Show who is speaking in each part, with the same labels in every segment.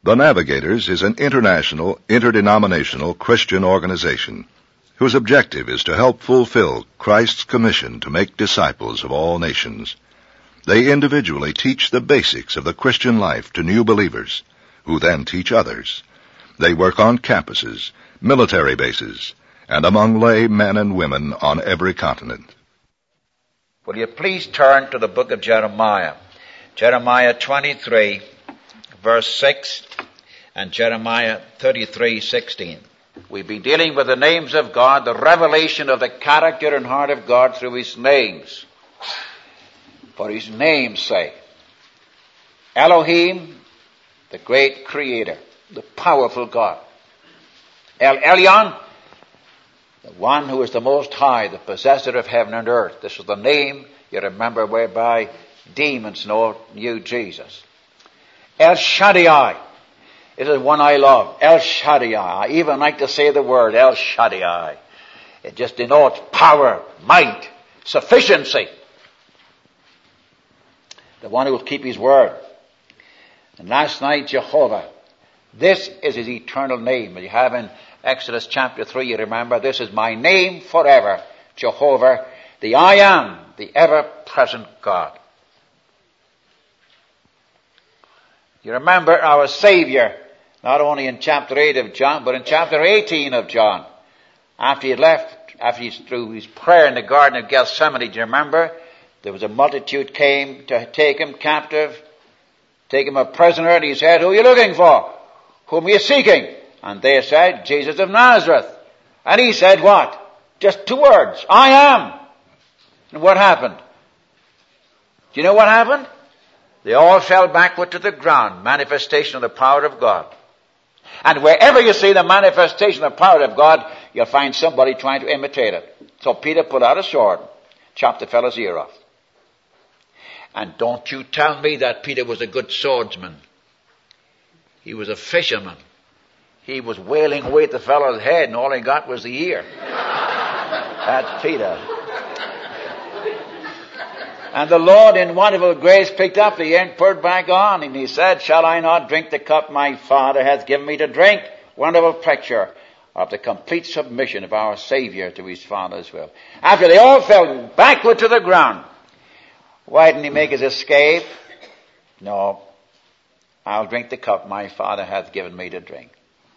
Speaker 1: The Navigators is an international, interdenominational Christian organization whose objective is to help fulfill Christ's commission to make disciples of all nations. They individually teach the basics of the Christian life to new believers, who then teach others. They work on campuses, military bases, and among lay men and women on every continent.
Speaker 2: Will you please turn to the book of Jeremiah? Jeremiah 23, verse 6, and Jeremiah 33:16. We've been dealing with the names of God, the revelation of the character and heart of God through His names. For His name's sake. Elohim, the great Creator, the powerful God. El Elyon, the one who is the Most High, the possessor of heaven and earth. This is the name, you remember, whereby demons knew Jesus. El Shaddai. This is one I love. El Shaddai. I even like to say the word El Shaddai. It just denotes power, might, sufficiency. The one who will keep His word. And last night, Jehovah. This is His eternal name. As you have in Exodus chapter 3, you remember, this is my name forever, Jehovah, the I am, the ever-present God. You remember our Savior, not only in chapter 8 of John, but in chapter 18 of John. After he's through his prayer in the Garden of Gethsemane, do you remember? There was a multitude came to take him captive, take him a prisoner, and he said, who are you looking for? Whom are you seeking? And they said, Jesus of Nazareth. And he said what? Just two words, I am. And what happened? Do you know what happened? They all fell backward to the ground, manifestation of the power of God. And wherever you see the manifestation of the power of God, you'll find somebody trying to imitate it. So Peter put out a sword, chopped the fellow's ear off. And don't you tell me that Peter was a good swordsman. He was a fisherman. He was wailing away at the fellow's head, and all he got was the ear. That's Peter. And the Lord in wonderful grace picked up the ear and put it back on. And he said, shall I not drink the cup my Father hath given me to drink? Wonderful picture of the complete submission of our Savior to His Father's will. After they all fell backward to the ground, why didn't He make His escape? No. I'll drink the cup my Father hath given me to drink.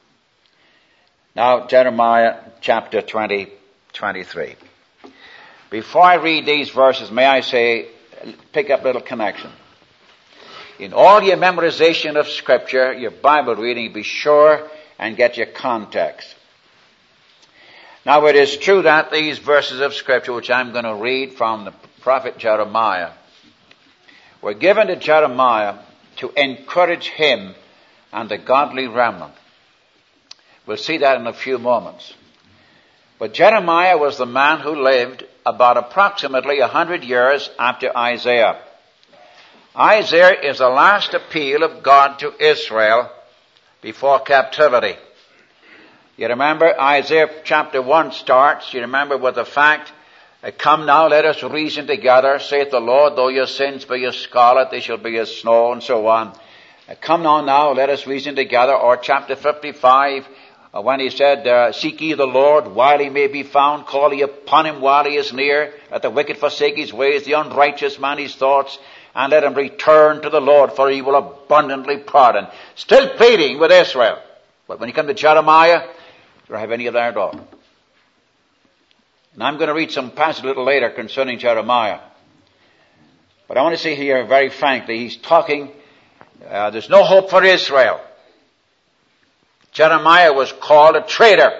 Speaker 2: Now, Jeremiah chapter 23. Before I read these verses, may I say, pick up a little connection. In all your memorization of Scripture, your Bible reading, be sure and get your context. Now, it is true that these verses of Scripture, which I'm going to read from the prophet Jeremiah, were given to Jeremiah to encourage him and the godly remnant. We'll see that in a few moments. But Jeremiah was the man who lived about approximately 100 years after Isaiah. Isaiah is the last appeal of God to Israel before captivity. You remember Isaiah chapter 1 starts, you remember with the fact, come now, let us reason together, saith the Lord, though your sins be as scarlet, they shall be as snow, and so on. Come now, let us reason together. Or chapter 55, when he said, seek ye the Lord while He may be found, call ye upon Him while He is near, let the wicked forsake his ways, the unrighteous man his thoughts, and let him return to the Lord, for He will abundantly pardon. Still pleading with Israel. But when you come to Jeremiah, you don't have any of that at all. And I'm going to read some passage a little later concerning Jeremiah. But I want to say here very frankly, he's talking, there's no hope for Israel. Jeremiah was called a traitor.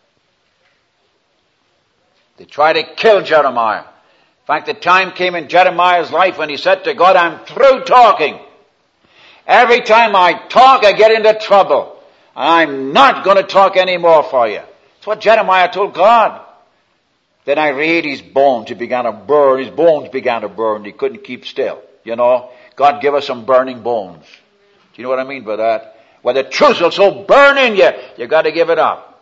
Speaker 2: They tried to kill Jeremiah. In fact, the time came in Jeremiah's life when he said to God, I'm through talking. Every time I talk, I get into trouble. I'm not going to talk anymore for you. That's what Jeremiah told God. Then I read his bones. He began to burn. His bones began to burn. He couldn't keep still. You know, God give us some burning bones. Do you know what I mean by that? Well, the truth will so burn in you, you got to give it up.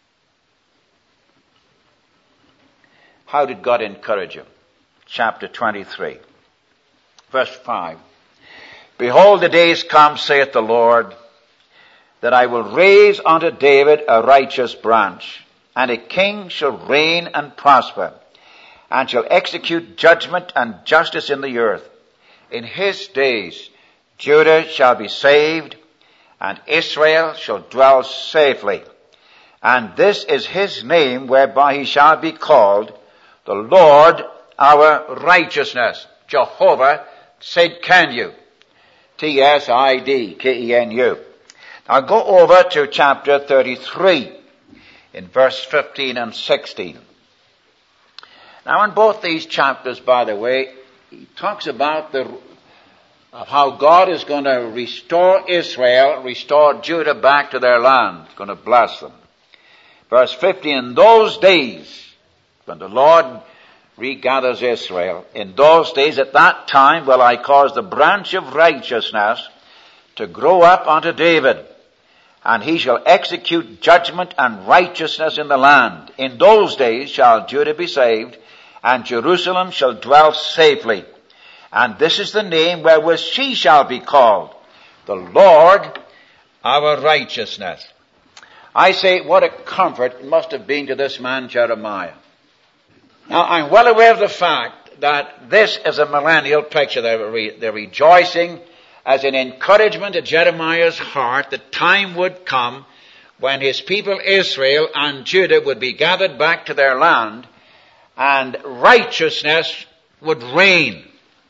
Speaker 2: How did God encourage him? Chapter 23, verse 5. Behold, the days come, saith the Lord, that I will raise unto David a righteous branch, and a king shall reign and prosper, and shall execute judgment and justice in the earth. In his days Judah shall be saved, and Israel shall dwell safely. And this is his name whereby he shall be called, the Lord our righteousness. Jehovah Tsidkenu. T-S-I-D-K-E-N-U. Now go over to chapter 33 in verse 15 and 16. Now in both these chapters, by the way, he talks about of how God is going to restore Israel, restore Judah back to their land. He's going to bless them. Verse 15, in those days, when the Lord regathers Israel, in those days, at that time, will I cause the branch of righteousness to grow up unto David, and he shall execute judgment and righteousness in the land. In those days shall Judah be saved, and Jerusalem shall dwell safely. And this is the name wherewith she shall be called, the Lord our righteousness. I say, what a comfort it must have been to this man Jeremiah. Now, I'm well aware of the fact that this is a millennial picture. They're rejoicing as an encouragement to Jeremiah's heart that time would come when his people Israel and Judah would be gathered back to their land and righteousness would reign.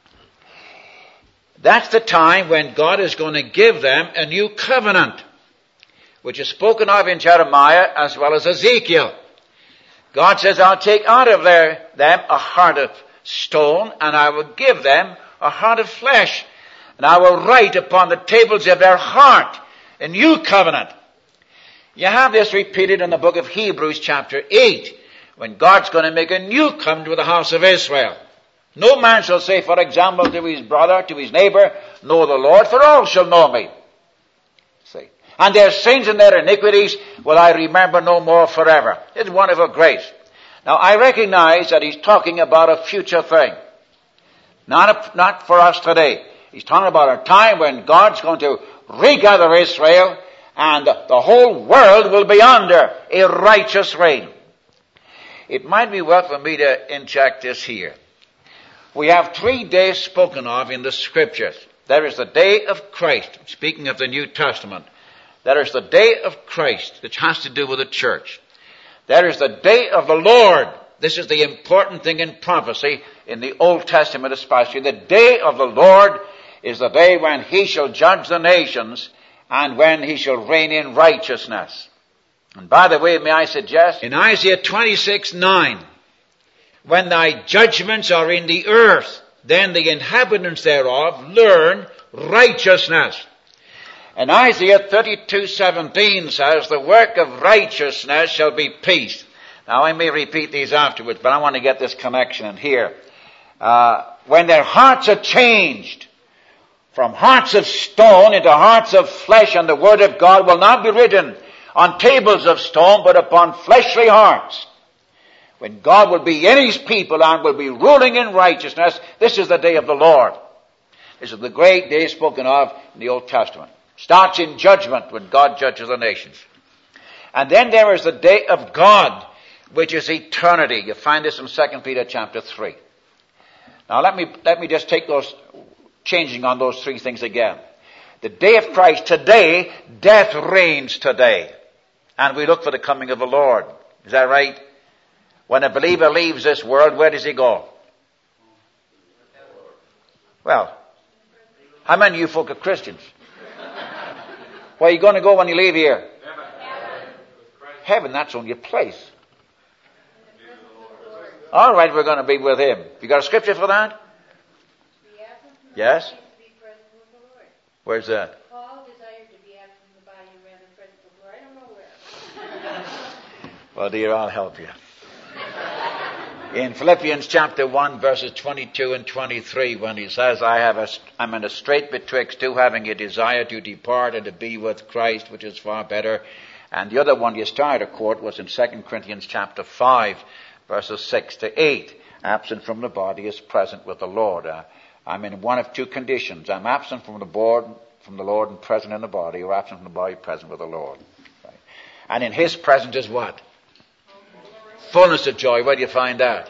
Speaker 2: That's the time when God is going to give them a new covenant, which is spoken of in Jeremiah as well as Ezekiel. God says, I'll take out of them a heart of stone, and I will give them a heart of flesh. And I will write upon the tables of their heart a new covenant. You have this repeated in the book of Hebrews chapter 8, when God's going to make a new covenant with the house of Israel. No man shall say, for example, to his brother, to his neighbor, know the Lord, for all shall know me. See. And their sins and their iniquities will I remember no more forever. It's wonderful grace. Now I recognize that he's talking about a future thing. Not for us today. He's talking about a time when God's going to regather Israel and the whole world will be under a righteous reign. It might be well for me to inject this here. We have 3 days spoken of in the scriptures. There is the day of Christ, speaking of the New Testament. There is the day of Christ, which has to do with the church. There is the day of the Lord. This is the important thing in prophecy, in the Old Testament especially. The day of the Lord is the day when he shall judge the nations and when he shall reign in righteousness. And by the way, may I suggest, in Isaiah 26:9, when thy judgments are in the earth, then the inhabitants thereof learn righteousness. And Isaiah 32:17 says, the work of righteousness shall be peace. Now I may repeat these afterwards, but I want to get this connection in here. When their hearts are changed from hearts of stone into hearts of flesh, and the word of God will not be written on tables of stone, but upon fleshly hearts. When God will be in his people and will be ruling in righteousness, this is the day of the Lord. This is the great day spoken of in the Old Testament. Starts in judgment when God judges the nations. And then there is the day of God, which is eternity. You find this in 2 Peter chapter 3. Now let me just take those, changing on those 3 things again. The day of Christ, today, death reigns today. And we look for the coming of the Lord. Is that right? When a believer leaves this world, where does he go? Well, how many of you folk are Christians? Where are you going to go when you leave here? Heaven, that's only a place. All right, we're going to be with him. You got a scripture for that? Yes? Where's that?
Speaker 3: Paul desired to be absent from the body and rather present before. I don't know where.
Speaker 2: Well, dear, I'll help you. In Philippians chapter 1, verses 22 and 23, when he says, I'm in a strait betwixt two, having a desire to depart and to be with Christ, which is far better. And the other one you started to quote was in 2 Corinthians chapter 5, verses 6 to 8. Absent from the body is present with the Lord. I'm in one of 2 conditions. I'm absent from the from the Lord and present in the body, or absent from the body, present with the Lord. Right? And in his presence is what? Fullness of joy. Where do you find that?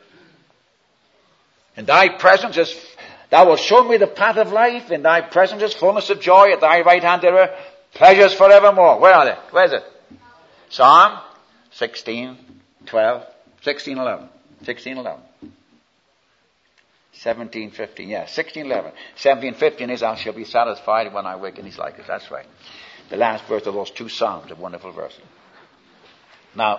Speaker 2: In thy presence is, thou wilt show me the path of life. In thy presence is fullness of joy. At thy right hand there are pleasures forevermore. Where are they? Where is it? Psalm 16, 12, 16, 11. 16, 11. 17, 15. Yeah, 16, 11. 17, 15 is, I shall be satisfied when I wake in his likeness. That's right. The last verse of those two Psalms, a wonderful verse. Now,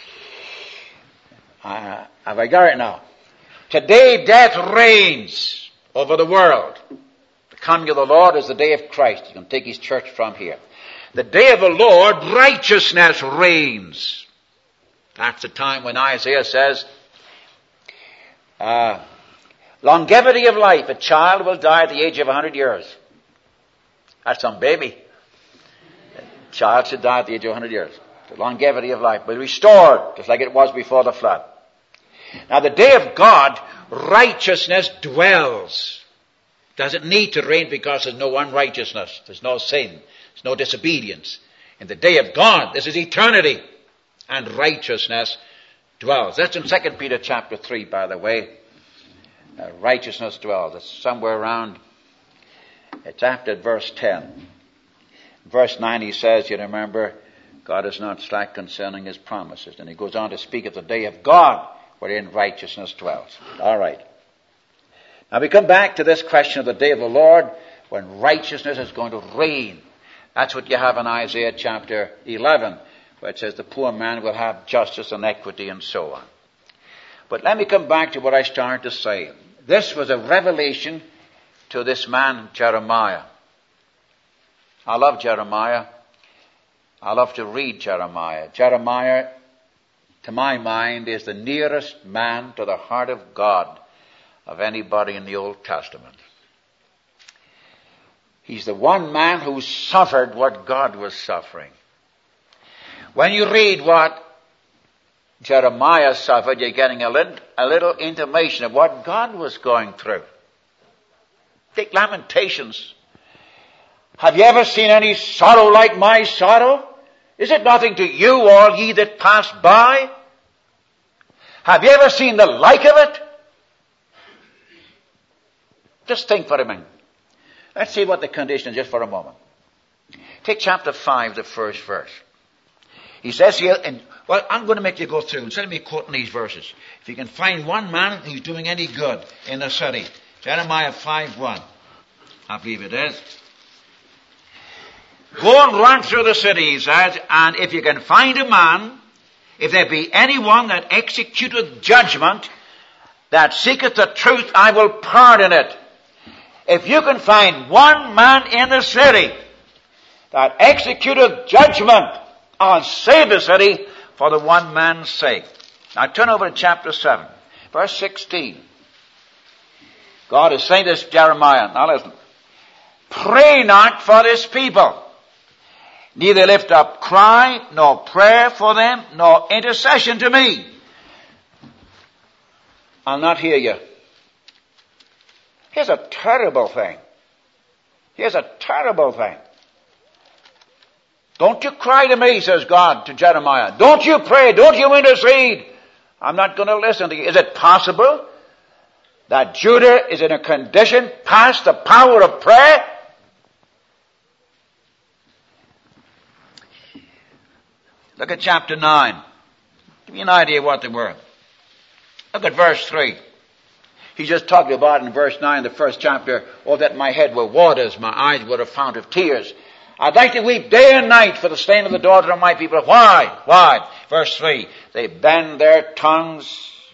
Speaker 2: have I got it now? Today death reigns over the world. The coming of the Lord is the day of Christ. He's going to take his church from here. The day of the Lord, righteousness reigns. That's the time when Isaiah says, longevity of life. A child will die at the age of 100 years. That's some baby. A child should die at the age of 100 years. The longevity of life will be restored, just like it was before the flood. Now the day of God, righteousness dwells. Doesn't need to reign because there's no unrighteousness. There's no sin. There's no disobedience. In the day of God, this is eternity. And righteousness dwells. That's in 2 Peter chapter 3, by the way. Righteousness dwells. It's somewhere around, it's after verse 10. Verse 9 he says, you remember, God is not slack concerning his promises. And he goes on to speak of the day of God, wherein righteousness dwells. All right. Now we come back to this question of the day of the Lord, when righteousness is going to reign. That's what you have in Isaiah chapter 11, where it says the poor man will have justice and equity and so on. But let me come back to what I started to say. This was a revelation to this man, Jeremiah. I love Jeremiah. I love to read Jeremiah. Jeremiah, to my mind, is the nearest man to the heart of God of anybody in the Old Testament. He's the one man who suffered what God was suffering. When you read what Jeremiah suffered, you're getting a little intimation of what God was going through. Take Lamentations. Have you ever seen any sorrow like my sorrow? Is it nothing to you, all ye that pass by? Have you ever seen the like of it? Just think for a minute. Let's see what the condition is just for a moment. Take chapter 5, the first verse. He says here, I'm going to make you go through, instead of me quoting these verses. If you can find one man who's doing any good in the city. Jeremiah 5:1. I believe it is. Go and run through the city, he says, and if you can find a man, if there be anyone that executeth judgment, that seeketh the truth, I will pardon it. If you can find one man in the city that executeth judgment, I'll save the city for the one man's sake. Now turn over to chapter 7, verse 16. God is saying this to Jeremiah. Now listen. Pray not for this people, neither lift up cry, nor prayer for them, nor intercession to me. I'll not hear you. Here's a terrible thing. Here's a terrible thing. Don't you cry to me, says God to Jeremiah. Don't you pray. Don't you intercede. I'm not going to listen to you. Is it possible that Judah is in a condition past the power of prayer? Look at chapter 9. Give me an idea what they were. Look at verse 3. He's just talking about in verse 9, the first chapter, oh, that my head were waters, my eyes were a fount of tears. I'd like to weep day and night for the slain of the daughter of my people. Why? Why? Verse 3. They bend their tongues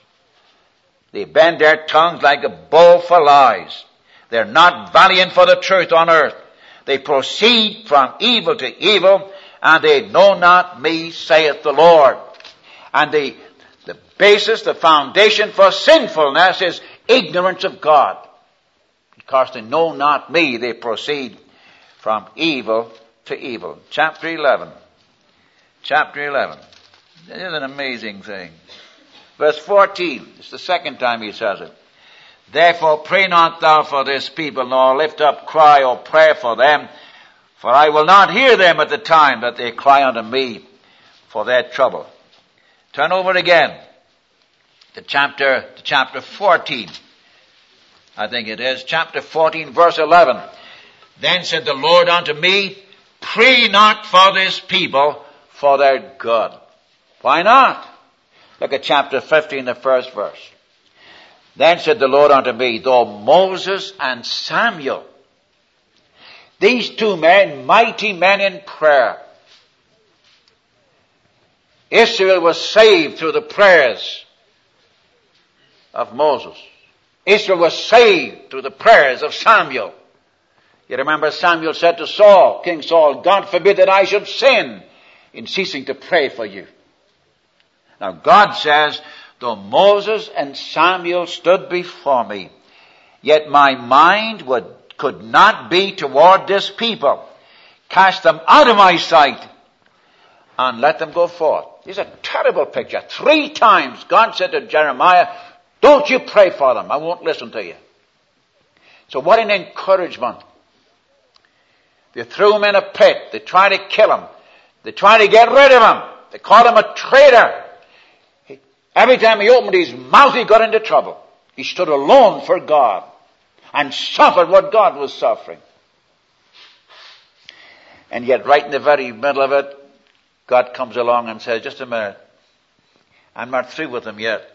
Speaker 2: like a bow for lies. They're not valiant for the truth on earth. They proceed from evil to evil, and they know not me, saith the Lord. And the basis, the foundation for sinfulness is ignorance of God. Because they know not me, they proceed from evil to evil. Chapter 11. Chapter 11. This is an amazing thing. Verse 14. It's the second time he says it. Therefore pray not thou for this people, nor lift up cry or prayer for them, for I will not hear them at the time that they cry unto me for their trouble. Turn over again to chapter 14. I think it is. Chapter 14, verse 11. Then said the Lord unto me, pray not for this people for their good. Why not? Look at chapter 15, the first verse. Then said the Lord unto me, though Moses and Samuel, these two men, mighty men in prayer, Israel was saved through the prayers of Moses. Israel was saved through the prayers of Samuel. You remember Samuel said to Saul, King Saul, God forbid that I should sin in ceasing to pray for you. Now God says, though Moses and Samuel stood before me, yet my mind could not be toward this people. Cast them out of my sight and let them go forth. It's a terrible picture. 3 times God said to Jeremiah, don't you pray for them. I won't listen to you. So what an encouragement. They threw him in a pit. They tried to kill him. They tried to get rid of him. They called him a traitor. Every time he opened his mouth, he got into trouble. He stood alone for God and suffered what God was suffering. And yet right in the very middle of it, God comes along and says, just a minute, I'm not through with them yet.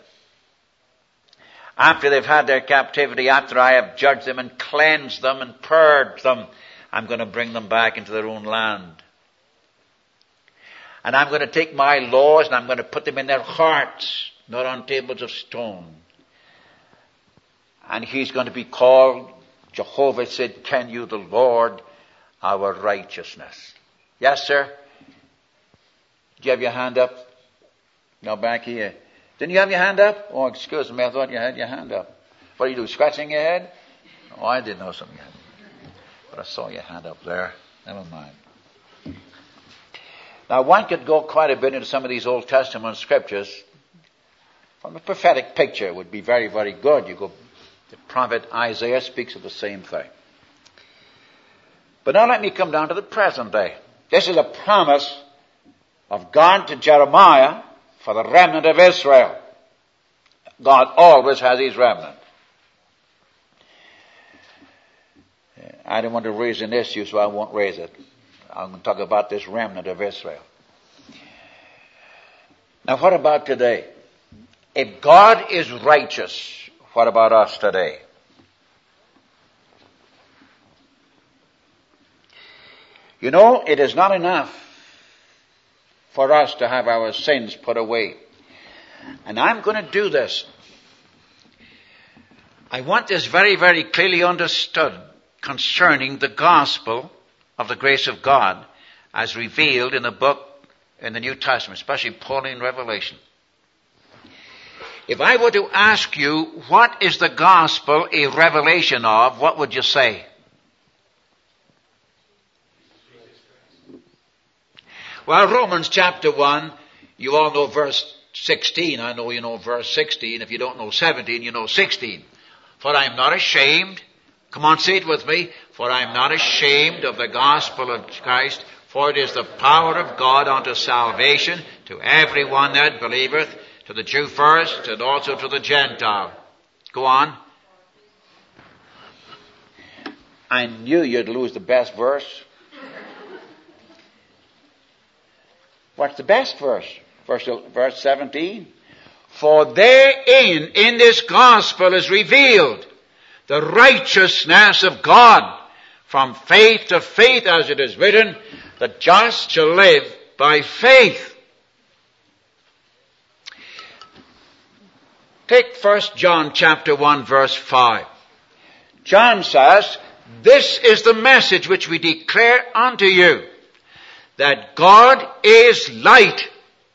Speaker 2: After they've had their captivity, after I have judged them and cleansed them and purged them, I'm going to bring them back into their own land. And I'm going to take my laws and I'm going to put them in their hearts, not on tables of stone. And he's going to be called, Jehovah said, can you the Lord, our righteousness. Yes, sir? Did you have your hand up? No, back here. Didn't you have your hand up? Oh, excuse me, I thought you had your hand up. What do you do, scratching your head? Oh, I didn't know something. But I saw your hand up there. Never mind. Now, one could go quite a bit into some of these Old Testament scriptures. From a prophetic picture would be very, very good. You go, the prophet Isaiah speaks of the same thing. But now let me come down to the present day. This is a promise of God to Jeremiah for the remnant of Israel. God always has his remnant. I don't want to raise an issue, so I won't raise it. I'm going to talk about this remnant of Israel. Now, what about today? If God is righteous, what about us today? You know, it is not enough for us to have our sins put away. And I'm going to do this. I want this very, very clearly understood concerning the gospel of the grace of God as revealed in the book in the New Testament, especially Pauline Revelation. If I were to ask you, what is the gospel a revelation of, what would you say? Well, Romans chapter 1, you all know verse 16. I know you know verse 16. If you don't know 17, you know 16. For I am not ashamed. Come on, say it with me. For I am not ashamed of the gospel of Christ, for it is the power of God unto salvation to everyone that believeth, to the Jew first, and also to the Gentile. Go on. I knew you'd lose the best verse. What's the best verse? Verse 17. For therein, in this gospel is revealed the righteousness of God from faith to faith, as it is written, the just shall live by faith. Take 1 John chapter 1 verse 5. John says, this is the message which we declare unto you, that God is light,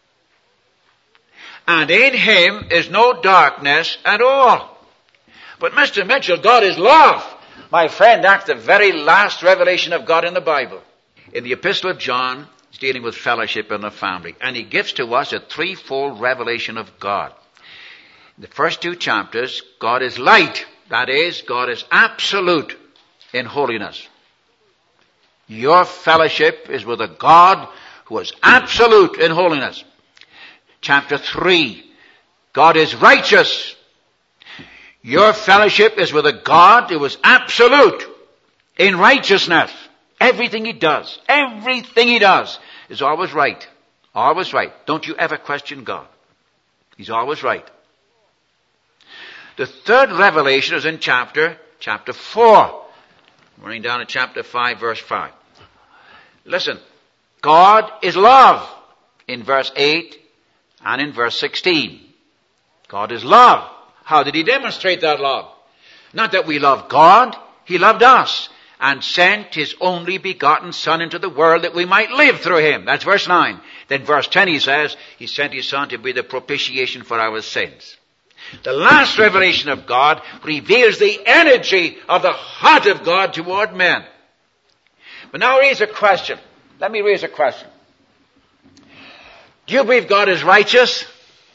Speaker 2: and in him is no darkness at all. But Mr. Mitchell, God is love. My friend, that's the very last revelation of God in the Bible. In the Epistle of John, he's dealing with fellowship in the family, and he gives to us a threefold revelation of God. In the first 2 chapters, God is light. That is, God is absolute in holiness. Your fellowship is with a God who is absolute in holiness. Chapter 3, God is righteous. Your fellowship is with a God who is absolute in righteousness. Everything he does is always right. Always right. Don't you ever question God. He's always right. The third revelation is in chapter 4. Running down to chapter 5, verse 5. Listen. God is love in verse 8 and in verse 16. God is love. How did he demonstrate that love? Not that we love God. He loved us and sent his only begotten Son into the world that we might live through him. That's verse 9. Then verse 10 he says, he sent his Son to be the propitiation for our sins. The last revelation of God reveals the energy of the heart of God toward men. But now raise a question. Let me raise a question. Do you believe God is righteous?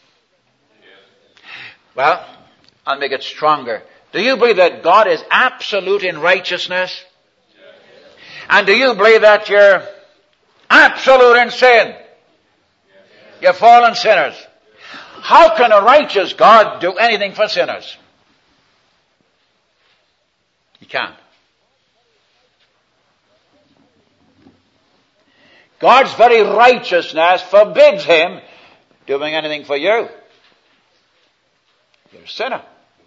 Speaker 2: Well, I'll make it stronger. Do you believe that God is absolute in righteousness? And do you believe that you're absolute in sin? You're fallen sinners. How can a righteous God do anything for sinners? He can't. God's very righteousness forbids him doing anything for you. You're a sinner.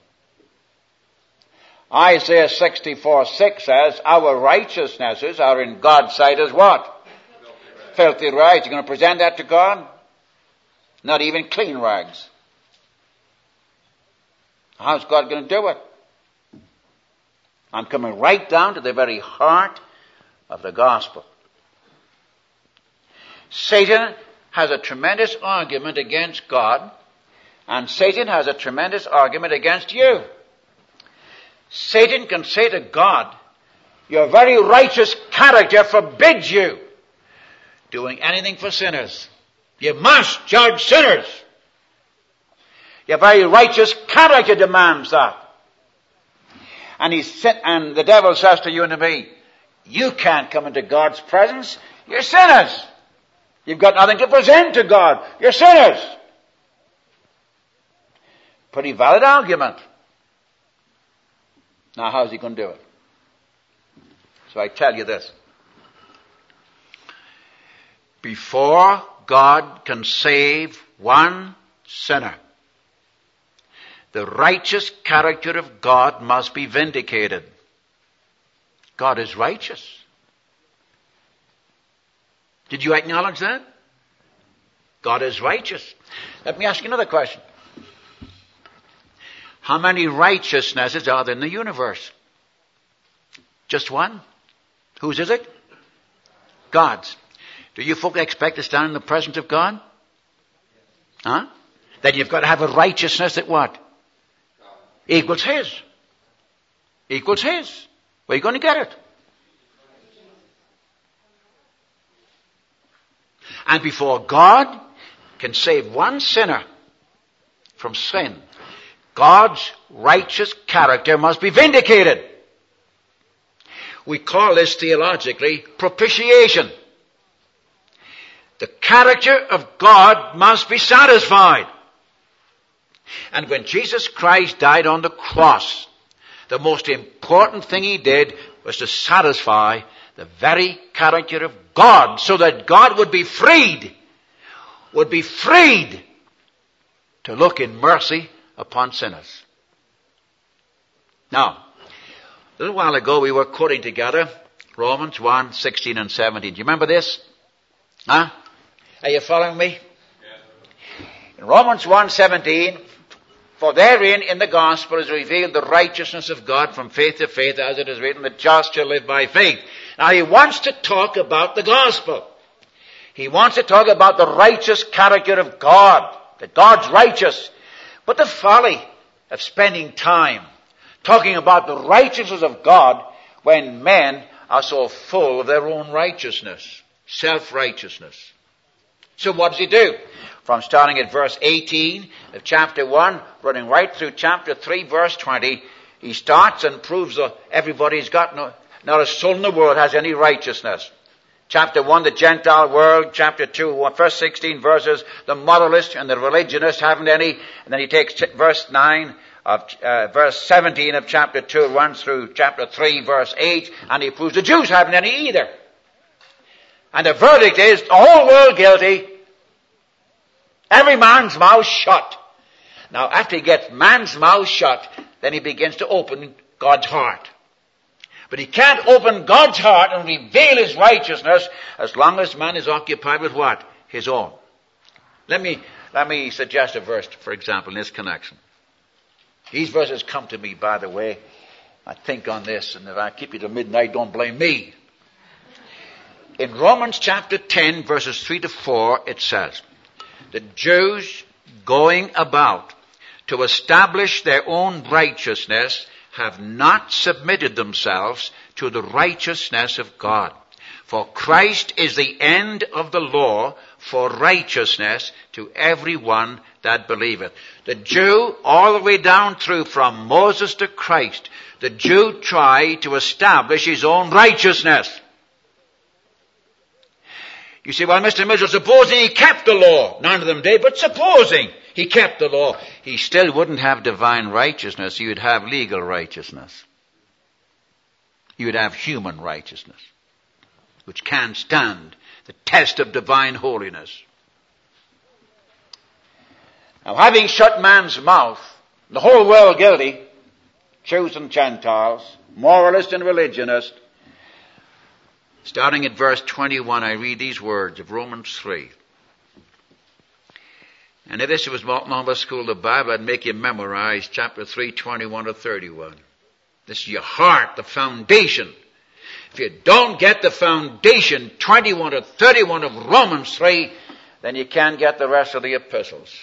Speaker 2: Isaiah 64:6 says, our righteousnesses are in God's sight as what? Filthy rags. You're going to present that to God? Not even clean rags. How's God going to do it? I'm coming right down to the very heart of the gospel. Satan has a tremendous argument against God, and Satan has a tremendous argument against you. Satan can say to God, your very righteous character forbids you doing anything for sinners. You must judge sinners. Your very righteous character demands that. And the devil says to you and to me, you can't come into God's presence. You're sinners. You've got nothing to present to God. You're sinners. Pretty valid argument. Now, how's he going to do it? So I tell you this. Before God can save one sinner, the righteous character of God must be vindicated. God is righteous. Did you acknowledge that? God is righteous. Let me ask you another question. How many righteousnesses are there in the universe? Just one? Whose is it? God's. Do you folk expect to stand in the presence of God? Huh? Then you've got to have a righteousness that what? Equals his. Equals his. Where are you going to get it? And before God can save one sinner from sin, God's righteous character must be vindicated. We call this theologically propitiation. The character of God must be satisfied. And when Jesus Christ died on the cross, the most important thing he did was to satisfy the very character of God, so that God would be freed to look in mercy upon sinners. Now, a little while ago we were quoting together Romans 1:16 and 17. Do you remember this? Huh? Are you following me? Yes. In Romans 1:17, for therein in the gospel is revealed the righteousness of God from faith to faith, as it is written, the just shall live by faith. Now he wants to talk about the gospel. He wants to talk about the righteous character of God, that God's righteous. But the folly of spending time talking about the righteousness of God when men are so full of their own righteousness, self-righteousness. So what does he do? From starting at verse 18 of chapter 1, running right through chapter 3, verse 20, He starts and proves that everybody's got not a soul in the world has any righteousness. Chapter 1, the Gentile world. Chapter 2, first 16 verses, the moralists and the religionists haven't any. And then he takes verse 17 of chapter 2, runs through chapter 3, verse 8, and he proves the Jews haven't any either. And the verdict is, the whole world guilty, every man's mouth shut. Now, after he gets man's mouth shut, then he begins to open God's heart. But he can't open God's heart and reveal his righteousness as long as man is occupied with what? His own. Let me suggest a verse, for example, in this connection. These verses come to me, by the way. I think on this, and if I keep you till midnight, don't blame me. In Romans chapter 10, verses 3 to 4, it says, the Jews going about to establish their own righteousness have not submitted themselves to the righteousness of God. For Christ is the end of the law for righteousness to everyone that believeth. The Jew, all the way down through from Moses to Christ, the Jew tried to establish his own righteousness. You say, well, Mr. Mitchell, supposing he kept the law. None of them did, but supposing he kept the law, he still wouldn't have divine righteousness. He would have legal righteousness. He would have human righteousness, which can't stand the test of divine holiness. Now, having shut man's mouth, the whole world guilty, Jews and Gentiles, moralists and religionists, starting at verse 21, I read these words of Romans 3. And if this was Monmouth School of the Bible, I'd make you memorize chapter 3, 21 to 31. This is your heart, the foundation. If you don't get the foundation, 21 to 31 of Romans 3, then you can't get the rest of the epistles.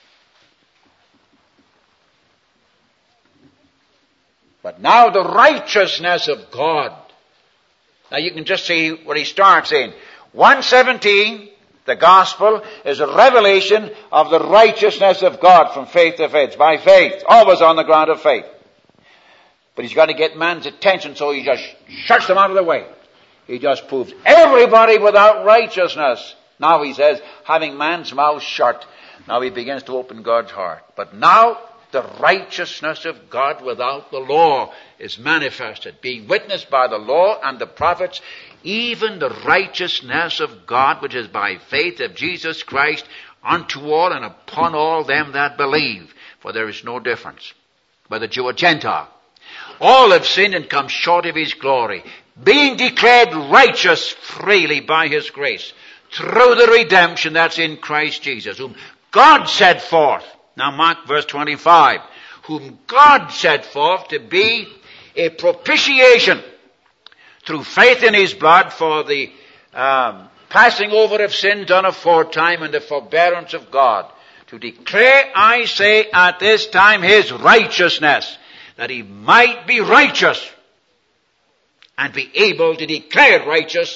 Speaker 2: But now the righteousness of God. Now you can just see what he starts in. 1:17, the gospel is a revelation of the righteousness of God from faith to faith. By faith, always on the ground of faith. But he's got to get man's attention, so he just shuts them out of the way. He just proves everybody without righteousness. Now he says, having man's mouth shut, now he begins to open God's heart. But now the righteousness of God without the law is manifested, being witnessed by the law and the prophets, even the righteousness of God which is by faith of Jesus Christ unto all and upon all them that believe. For there is no difference, whether Jew or Gentile. All have sinned and come short of his glory, being declared righteous freely by his grace, through the redemption that's in Christ Jesus, whom God set forth. Now mark verse 25. Whom God set forth to be a propitiation through faith in his blood for the passing over of sins done aforetime and the forbearance of God. To declare, I say, at this time his righteousness, that he might be righteous and be able to declare righteous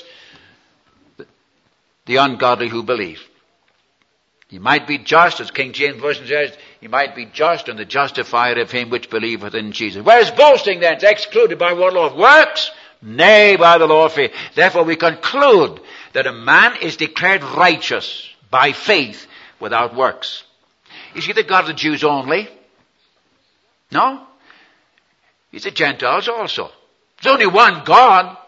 Speaker 2: the ungodly who believe. He might be just, as King James Version says, he might be just and the justifier of him which believeth in Jesus. Whereas boasting then is excluded by what law of works? Nay, by the law of faith. Therefore we conclude that a man is declared righteous by faith without works. Is he the God of the Jews only? No. He's the Gentiles also. There's only one God.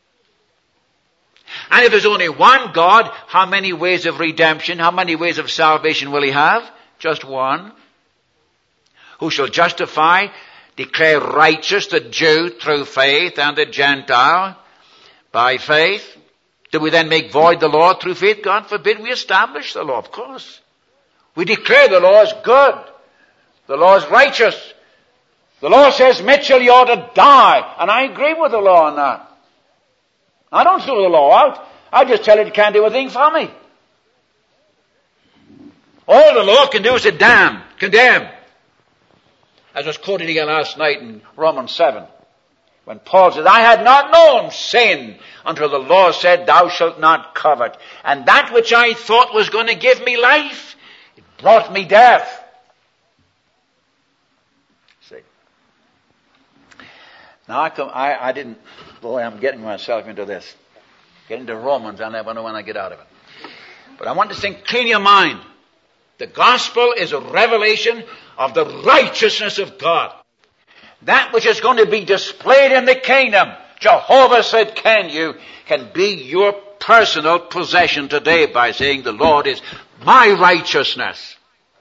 Speaker 2: And if there's only one God, how many ways of redemption, how many ways of salvation will he have? Just one. Who shall justify, declare righteous the Jew through faith and the Gentile by faith? Do we then make void the law through faith? God forbid. We establish the law, of course. We declare the law is good. The law is righteous. The law says, Mitchell, you ought to die. And I agree with the law on that. I don't throw the law out. I just tell it it can't do a thing for me. All the law can do is to condemn. As was quoted again last night in Romans 7. When Paul says, I had not known sin until the law said, thou shalt not covet. And that which I thought was going to give me life, it brought me death. See. Now I didn't, boy, I'm getting myself into this. Get into Romans, I'll never know when I get out of it. But I want to think, clean your mind. The gospel is a revelation of the righteousness of God. That which is going to be displayed in the kingdom. Jehovah said, can be your personal possession today by saying the Lord is my righteousness.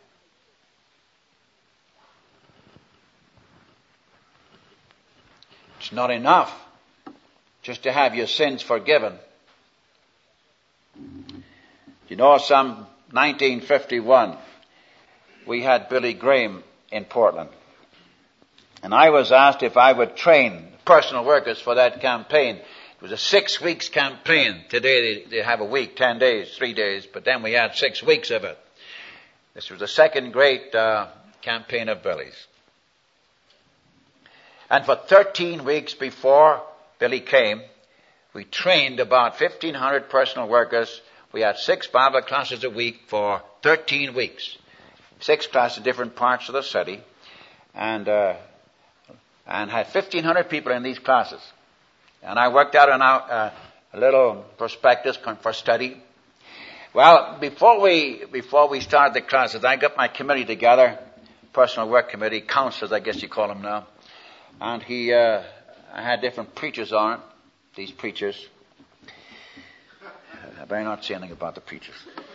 Speaker 2: It's not enough just to have your sins forgiven. You know, some 1951, we had Billy Graham in Portland. And I was asked if I would train personal workers for that campaign. It was a 6 weeks campaign. Today they have a week, 10 days, 3 days, but then we had 6 weeks of it. This was the second great campaign of Billy's. And for 13 weeks before Billy came, we trained about 1,500 personal workers. We had 6 Bible classes a week for 13 weeks. 6 classes in different parts of the city. And had 1,500 people in these classes. And I worked out a little prospectus for study. Well, before we started the classes, I got my committee together, personal work committee, counselors, I guess you call them now. And I had different preachers on it, these preachers. I better not say anything about the preachers.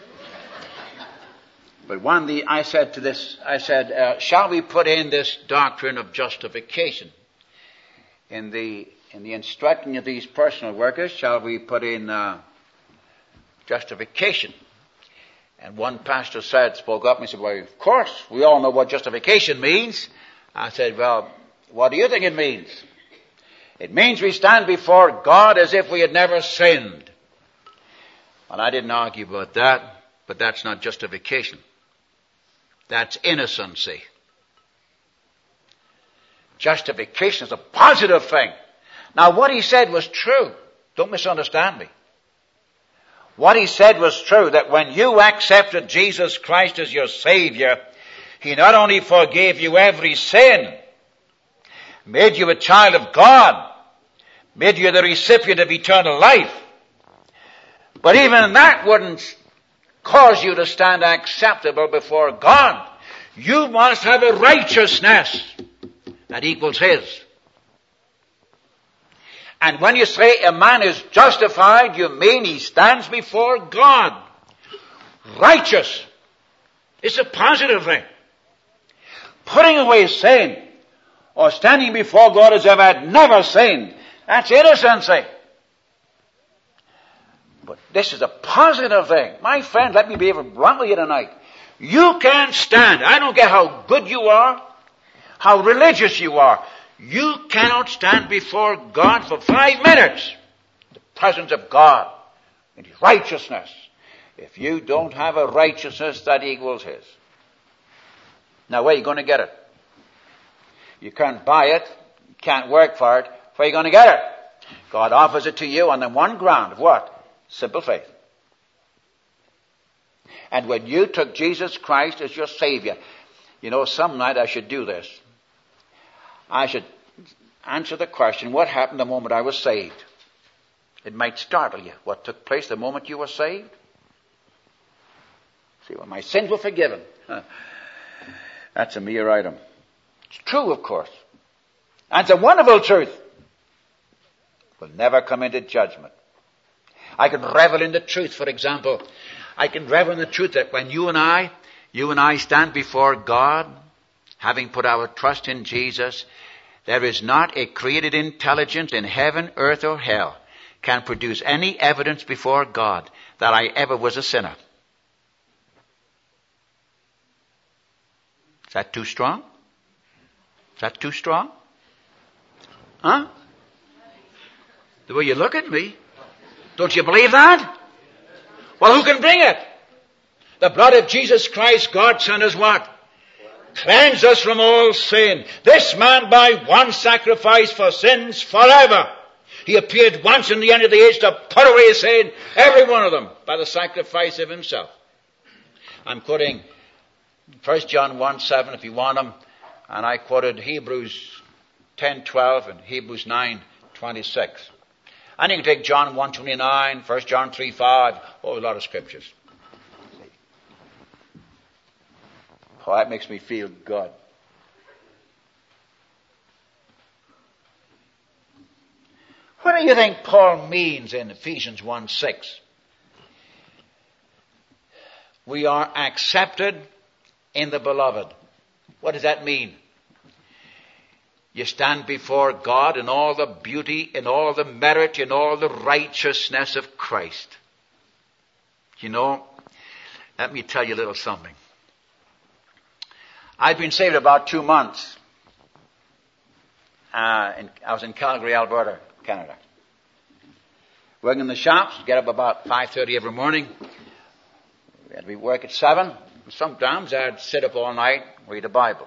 Speaker 2: But I said, shall we put in this doctrine of justification? In the instructing of these personal workers, shall we put in justification? And one pastor spoke up and he said, well, of course, we all know what justification means. I said, well, what do you think it means? It means we stand before God as if we had never sinned. Well, I didn't argue about that, but that's not justification. That's innocency. Justification is a positive thing. Now, what he said was true. Don't misunderstand me. What he said was true, that when you accepted Jesus Christ as your Savior, He not only forgave you every sin, made you a child of God, made you the recipient of eternal life, but even that wouldn't cause you to stand acceptable before God. You must have a righteousness that equals His. And when you say a man is justified, you mean he stands before God righteous. It's a positive thing. Putting away sin or standing before God as if I had never sinned, that's innocency. But this is a positive thing. My friend, let me be able to blunt with you tonight. You can't stand. I don't care how good you are, how religious you are. You cannot stand before God for 5 minutes in the presence of God in His righteousness if you don't have a righteousness that equals His. Now, where are you going to get it? You can't buy it. You can't work for it. Where are you going to get it? God offers it to you on the one ground of what? Simple faith. And when you took Jesus Christ as your Savior, you know, some night I should do this. I should answer the question, what happened the moment I was saved? It might startle you. What took place the moment you were saved? See, well, my sins were forgiven. That's a mere item. It's true, of course. And it's a wonderful truth. We'll never come into judgment. I can revel in the truth, for example. I can revel in the truth that when you and I stand before God, having put our trust in Jesus, there is not a created intelligence in heaven, earth, or hell can produce any evidence before God that I ever was a sinner. Is that too strong? Is that too strong? Huh? The way you look at me. Don't you believe that? Well, who can bring it? The blood of Jesus Christ, God's Son, is what? Cleanse us from all sin. This man by one sacrifice for sins forever. He appeared once in the end of the age to put away sin, every one of them, by the sacrifice of Himself. I'm quoting 1 John 1:7 if you want them, and I quoted Hebrews 10:12 and Hebrews 9:26. And you can take John 1:29, 1 John 3:5, a lot of scriptures. Oh, that makes me feel good. What do you think Paul means in Ephesians 1:6? We are accepted in the beloved. What does that mean? You stand before God in all the beauty, in all the merit, in all the righteousness of Christ. You know, let me tell you a little something. I'd been saved about 2 months. I was in Calgary, Alberta, Canada. Working in the shops, get up about 5:30 every morning. We had to be work at 7. Sometimes I'd sit up all night, read the Bible.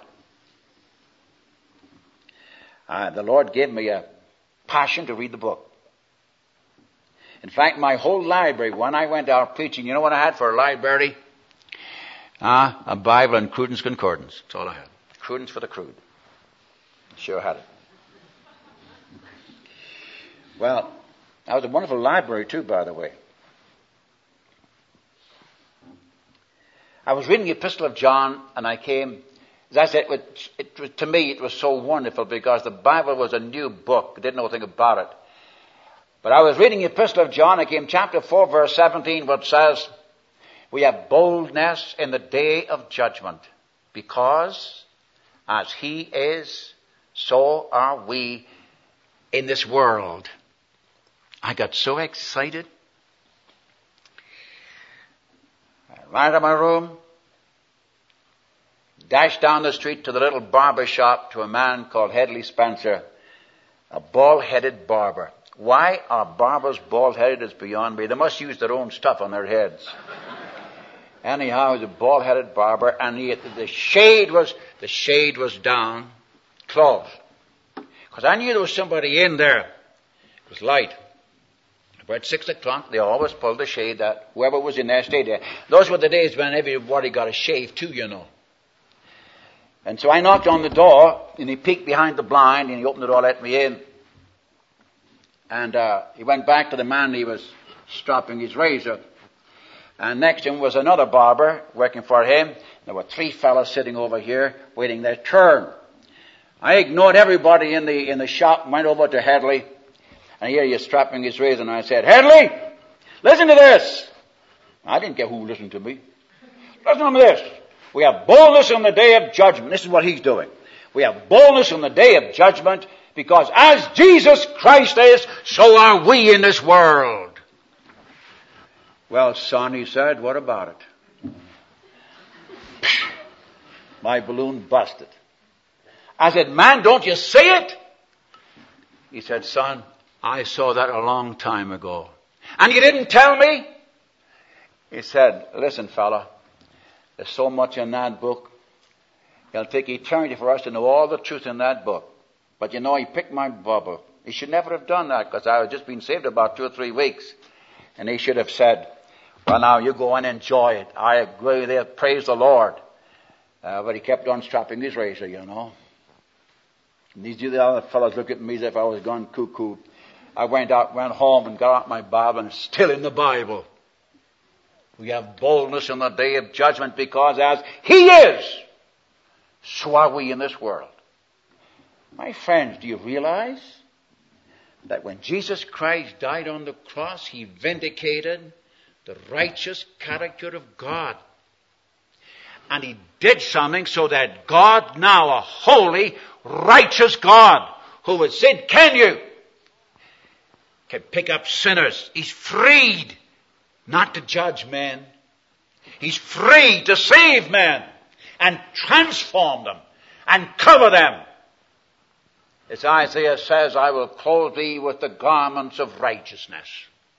Speaker 2: The Lord gave me a passion to read the book. In fact, my whole library, when I went out preaching, you know what I had for a library? A Bible and Cruden's Concordance. That's all I had. Cruden's for the crude. Sure had it. Well, that was a wonderful library too, by the way. I was reading the Epistle of John, and I came, as I said, to me it was so wonderful because the Bible was a new book. I didn't know anything about it. But I was reading the Epistle of John, I came chapter 4, verse 17, which says, we have boldness in the day of judgment, because as he is, so are we in this world. I got so excited. I ran out of my room, dashed down the street to the little barber shop to a man called Headley Spencer, a bald-headed barber. Why are barbers bald-headed is beyond me. They must use their own stuff on their heads. Anyhow, he was a bald-headed barber, and the shade was down, closed. Because I knew there was somebody in there. It was light. About 6 o'clock, they always pulled the shade that whoever was in there stayed there. Those were the days when everybody got a shave too, you know. And so I knocked on the door, and he peeked behind the blind, and he opened the door, let me in. And he went back to the man, he was stropping his razor. And next to him was another barber working for him. There were 3 fellows sitting over here waiting their turn. I ignored everybody in the shop and went over to Headley. And here he is strapping his razor, and I said, Headley, listen to this. I didn't care who listened to me. Listen to this. We have boldness on the day of judgment. This is what he's doing. We have boldness on the day of judgment because as Jesus Christ is, so are we in this world. Well, son, he said, what about it? My balloon busted. I said, man, don't you see it? He said, son, I saw that a long time ago. And you didn't tell me? He said, listen, fella, there's so much in that book. It'll take eternity for us to know all the truth in that book. But you know, he picked my bubble. He should never have done that because I had just been saved about 2 or 3 weeks. And he should have said, well, now you go and enjoy it. I agree with you. Praise the Lord. But he kept on strapping his razor, you know. And these other fellows looked at me as if I was gone cuckoo. I went home and got out my Bible, and it's still in the Bible. We have boldness in the day of judgment because as he is, so are we in this world. My friends, do you realize that when Jesus Christ died on the cross, he vindicated the righteous character of God. And he did something so that God, now a holy, righteous God, who has said, can pick up sinners. He's freed not to judge men. He's free to save men and transform them and cover them. As Isaiah says, I will clothe thee with the garments of righteousness.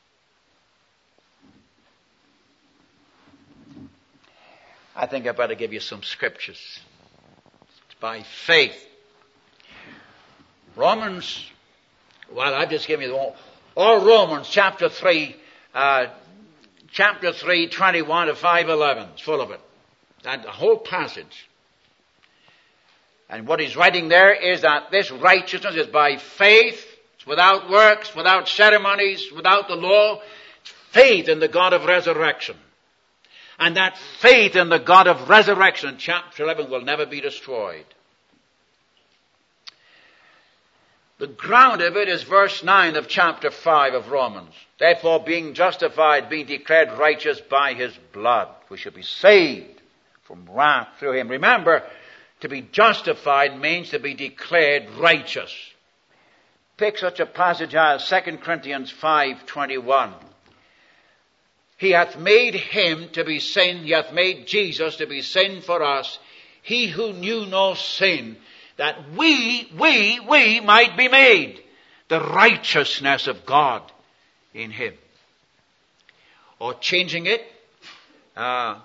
Speaker 2: I think I better give you some scriptures. It's by faith. I've just given you all Romans chapter 3, 21 to 5:11. It's full of it. That whole passage. And what he's writing there is that this righteousness is by faith. It's without works, without ceremonies, without the law. It's faith in the God of resurrection. And that faith in the God of resurrection in chapter 11 will never be destroyed. The ground of it is verse 9 of chapter 5 of Romans. Therefore, being justified, being declared righteous by his blood, we shall be saved from wrath through him. Remember, to be justified means to be declared righteous. Pick such a passage as 2 Corinthians 5:21. He hath made him to be sin, he hath made Jesus to be sin for us, he who knew no sin, that we might be made the righteousness of God in him. Or changing it, to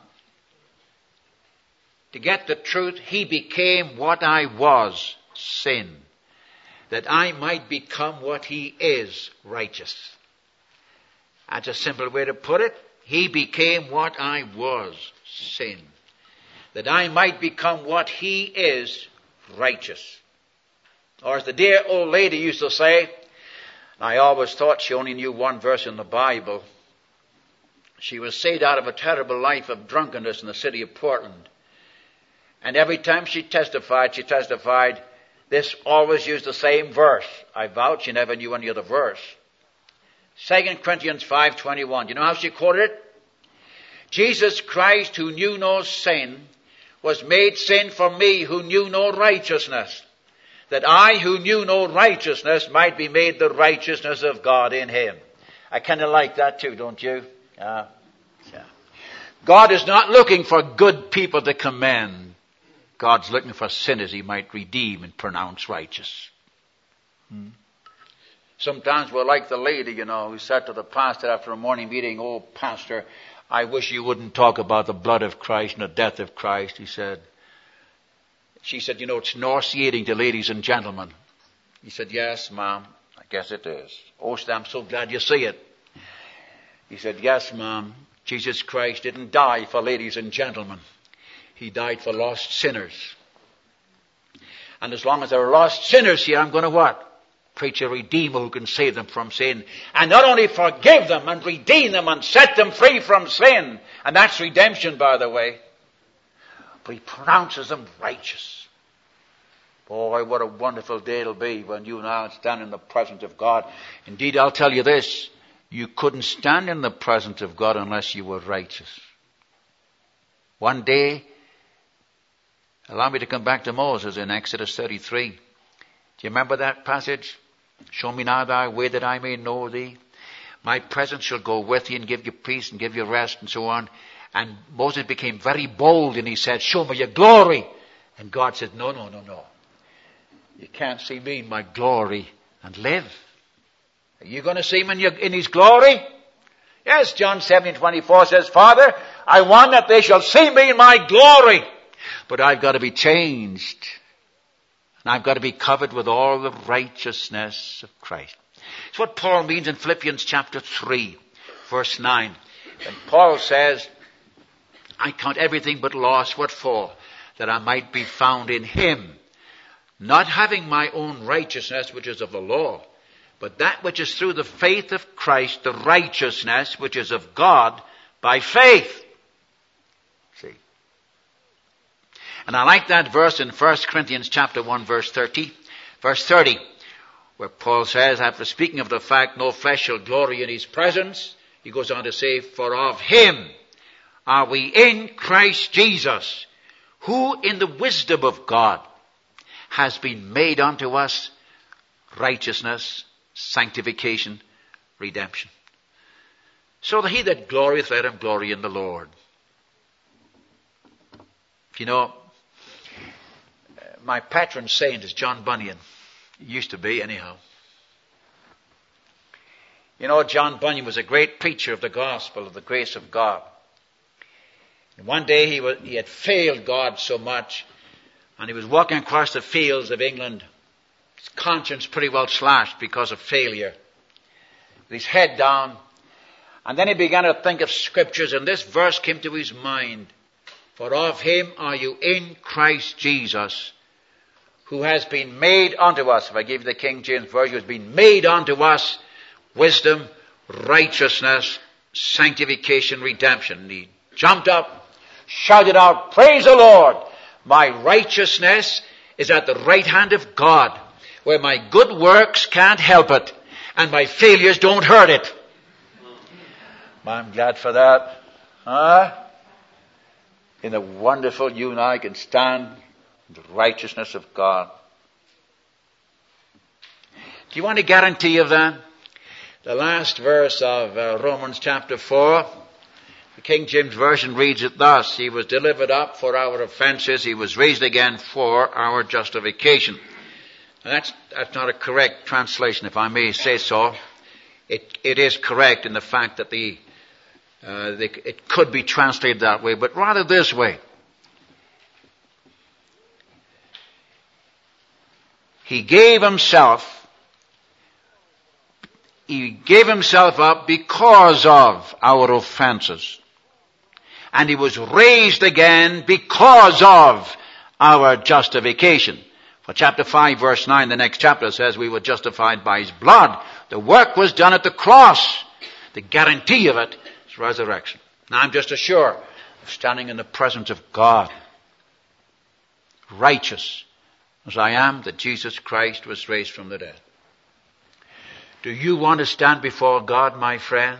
Speaker 2: get the truth, he became what I was, sin, that I might become what he is, righteous. That's a simple way to put it. He became what I was, sin, that I might become what he is, righteous. Or as the dear old lady used to say, I always thought she only knew one verse in the Bible. She was saved out of a terrible life of drunkenness in the city of Portland. And every time she testified, this always used the same verse. I vouch she never knew any other verse. 2 Corinthians 5:21. You know how she quoted it? Jesus Christ, who knew no sin, was made sin for me who knew no righteousness, that I who knew no righteousness might be made the righteousness of God in him. I kind of like that too, don't you? Yeah. God is not looking for good people to commend. God's looking for sinners he might redeem and pronounce righteous. Sometimes we're like the lady, who said to the pastor after a morning meeting, "Oh, pastor, I wish you wouldn't talk about the blood of Christ and the death of Christ," he said. She said, "It's nauseating to ladies and gentlemen." He said, "Yes, ma'am, I guess it is." "Oh, I'm so glad you see it." He said, "Yes, ma'am, Jesus Christ didn't die for ladies and gentlemen. He died for lost sinners. And as long as there are lost sinners here, I'm going to what? Preach a Redeemer who can save them from sin. And not only forgive them and redeem them and set them free from sin. And that's redemption, by the way. But he pronounces them righteous. Boy, what a wonderful day it'll be when you and I stand in the presence of God. Indeed, I'll tell you this. You couldn't stand in the presence of God unless you were righteous. One day, allow me to come back to Moses in Exodus 33. Do you remember that passage? Show me now thy way that I may know thee. My presence shall go with thee and give you peace and give you rest and so on. And Moses became very bold and he said, "Show me your glory." And God said, No. You can't see me in my glory and live. Are you going to see him in his glory? Yes, John 17:24 says, "Father, I want that they shall see me in my glory." But I've got to be changed. And I've got to be covered with all the righteousness of Christ. It's what Paul means in Philippians chapter 3, verse 9. And Paul says, "I count everything but loss." What for? "That I might be found in him, not having my own righteousness, which is of the law, but that which is through the faith of Christ, the righteousness which is of God by faith." See? And I like that verse in 1 Corinthians chapter 1, verse 30, where Paul says, after speaking of the fact no flesh shall glory in his presence, he goes on to say, "For of him are we in Christ Jesus, who in the wisdom of God has been made unto us righteousness, sanctification, redemption. So that he that glorieth, let him glory in the Lord." My patron saint is John Bunyan. He used to be, anyhow. John Bunyan was a great preacher of the gospel, of the grace of God. And one day he had failed God so much, and he was walking across the fields of England, his conscience pretty well slashed because of failure, with his head down. And then he began to think of scriptures, and this verse came to his mind. "For of him are you in Christ Jesus, who has been made unto us, if I give you the King James Version, who has been made unto us wisdom, righteousness, sanctification, redemption. And he jumped up, shouted out, praise the Lord! My righteousness is at the right hand of God, where my good works can't help it, and my failures don't hurt it. I'm glad for that. In the wonderful you and I can stand in the righteousness of God. Do you want a guarantee of that? The last verse of Romans chapter 4, the King James Version reads it thus: He was delivered up for our offenses, He was raised again for our justification. Now that's not a correct translation, if I may say so. It is correct in the fact that it could be translated that way, but rather this way. He gave himself up because of our offenses. And he was raised again because of our justification. For chapter 5 verse 9, the next chapter says we were justified by his blood. The work was done at the cross. The guarantee of it is resurrection. Now I'm just assured of standing in the presence of God, righteous as I am, that Jesus Christ was raised from the dead. Do you want to stand before God, my friend?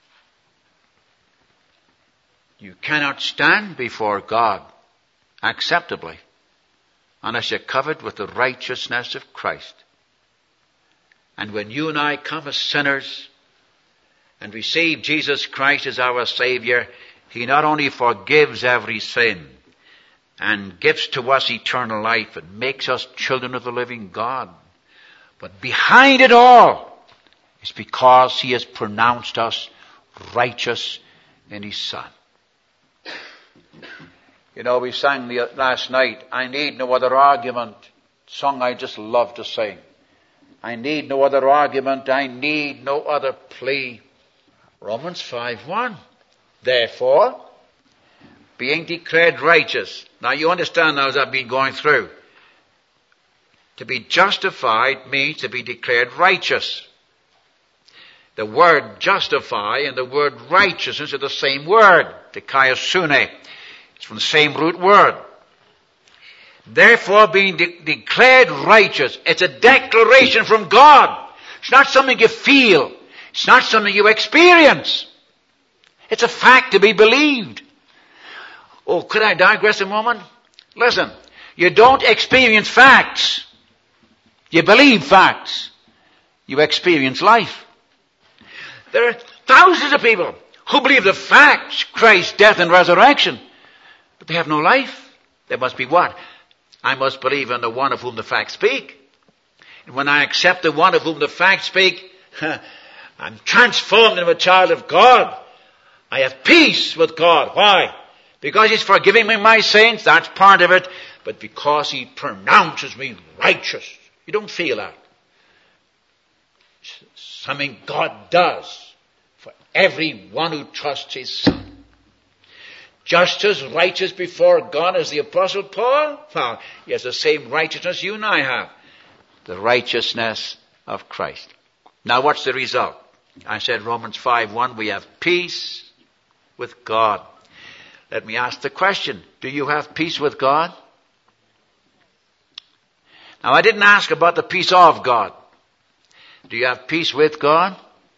Speaker 2: You cannot stand before God acceptably unless you're covered with the righteousness of Christ. And when you and I come as sinners and receive Jesus Christ as our Savior, He not only forgives every sin and gives to us eternal life and makes us children of the living God, but behind it all is because He has pronounced us righteous in His Son. You know, we sang last night, I need no other argument. Song I just love to sing. I need no other argument. I need no other plea. Romans 5:1. Therefore, being declared righteous. Now you understand now as I've been going through. To be justified means to be declared righteous. The word justify and the word righteousness are the same word, dikaiosune. It's from the same root word. Therefore, being declared righteous, it's a declaration from God. It's not something you feel. It's not something you experience. It's a fact to be believed. Oh, could I digress a moment? Listen, you don't experience facts. You believe facts. You experience life. There are thousands of people who believe the facts, Christ's death and resurrection, but they have no life. There must be what? I must believe in the one of whom the facts speak. And when I accept the one of whom the facts speak, I'm transformed into a child of God. I have peace with God. Why? Because He's forgiving me my sins, that's part of it, but because He pronounces me righteous. You don't feel that. It's something God does for everyone who trusts His Son. Just as righteous before God as the Apostle Paul? Well, he has the same righteousness you and I have. The righteousness of Christ. Now what's the result? I said Romans 5:1, we have peace with God. Let me ask the question, do you have peace with God? Now I didn't ask about the peace of God. Do you have peace with God?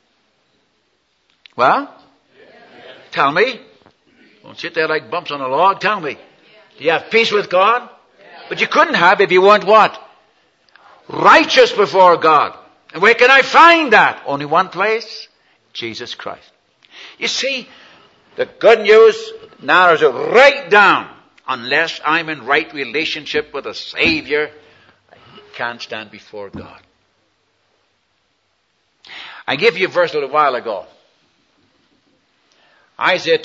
Speaker 2: Well, tell me. Don't sit there like bumps on a log. Tell me. Do you have peace with God? But you couldn't have if you weren't what? Righteous before God. And where can I find that? Only one place. Jesus Christ. You see, the good news narrows it right down. Unless I'm in right relationship with a Savior, I can't stand before God. I gave you a verse a little while ago. Isaiah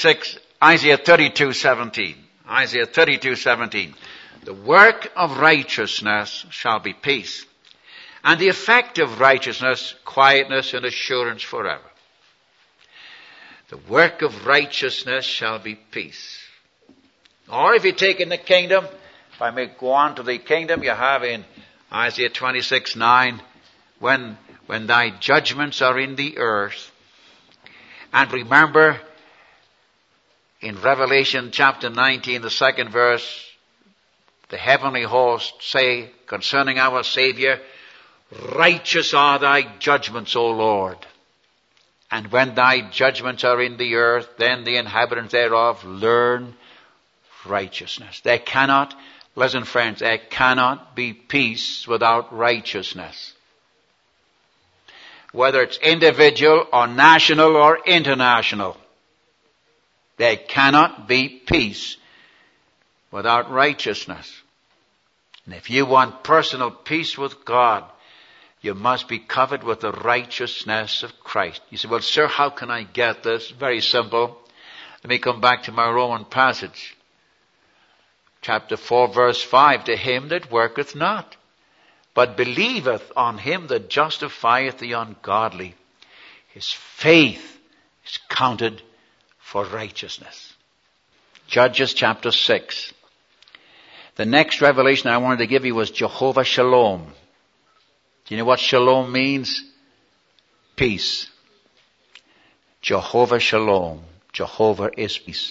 Speaker 2: 32:17. Isaiah 32:17. The work of righteousness shall be peace, and the effect of righteousness, quietness and assurance forever. The work of righteousness shall be peace. Or if you take in the kingdom, If I may go on to the kingdom, you have in Isaiah 26:9, when thy judgments are in the earth. And remember, in Revelation chapter 19, the second verse, the heavenly hosts say concerning our Savior, righteous are thy judgments, O Lord. And when thy judgments are in the earth, then the inhabitants thereof learn righteousness. There cannot, listen friends, there cannot be peace without righteousness. Whether it's individual or national or international, there cannot be peace without righteousness. And if you want personal peace with God, you must be covered with the righteousness of Christ. You say, well, sir, how can I get this? Very simple. Let me come back to my Roman passage. Chapter 4, verse 5, to him that worketh not, but believeth on him that justifieth the ungodly, his faith is counted for righteousness. Judges chapter 6. The next revelation I wanted to give you was Jehovah Shalom. Do you know what shalom means? Peace. Jehovah Shalom. Jehovah is peace.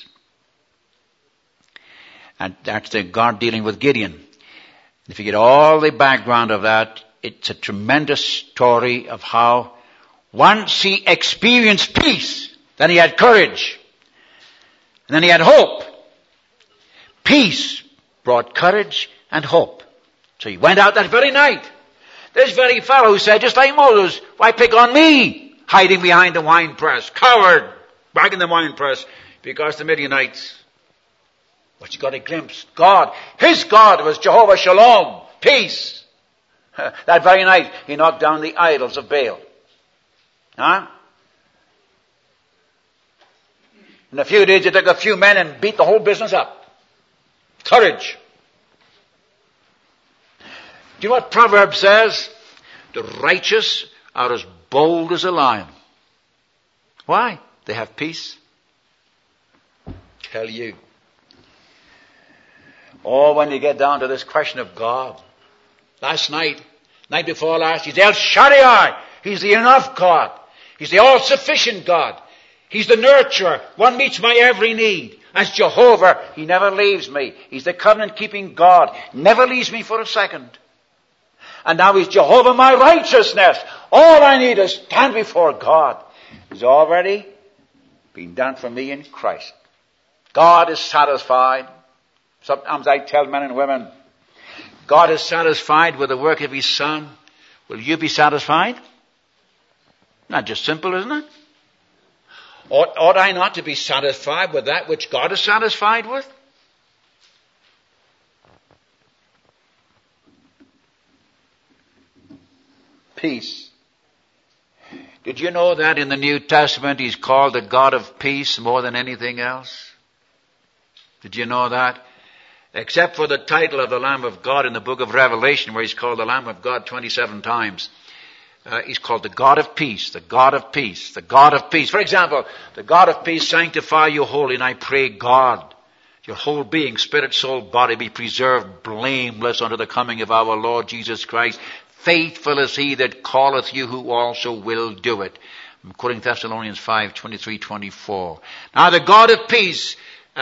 Speaker 2: And that's the God dealing with Gideon. If you get all the background of that, it's a tremendous story of how once he experienced peace, then he had courage. And then he had hope. Peace brought courage and hope. So he went out that very night. This very fellow who said, just like Moses, why pick on me? Hiding behind the wine press. Coward. Back in the wine press. Because the Midianites. But you got a glimpse. God. His God was Jehovah Shalom. Peace. That very night, he knocked down the idols of Baal. Huh? In a few days, he took a few men and beat the whole business up. Courage. Do you know what Proverbs says? The righteous are as bold as a lion. Why? They have peace. Tell you. Oh, when you get down to this question of God. Last night, night before last, he's El Shaddai. He's the enough God. He's the all-sufficient God. He's the nurturer. One meets my every need. As Jehovah, he never leaves me. He's the covenant-keeping God. Never leaves me for a second. And now he's Jehovah, my righteousness. All I need is stand before God. He's already been done for me in Christ. God is satisfied. Sometimes I tell men and women, God is satisfied with the work of his Son. Will you be satisfied? Not just simple, isn't it? Ought I not to be satisfied with that which God is satisfied with? Peace. Did you know that in the New Testament he's called the God of peace more than anything else? Did you know that? Except for the title of the Lamb of God in the book of Revelation, where he's called the Lamb of God 27 times. He's called the God of peace, the God of peace, the God of peace. For example, the God of peace, sanctify you wholly, and I pray God, your whole being, spirit, soul, body, be preserved blameless unto the coming of our Lord Jesus Christ. Faithful is he that calleth you, who also will do it. I'm quoting Thessalonians 5:23-24. Now the God of peace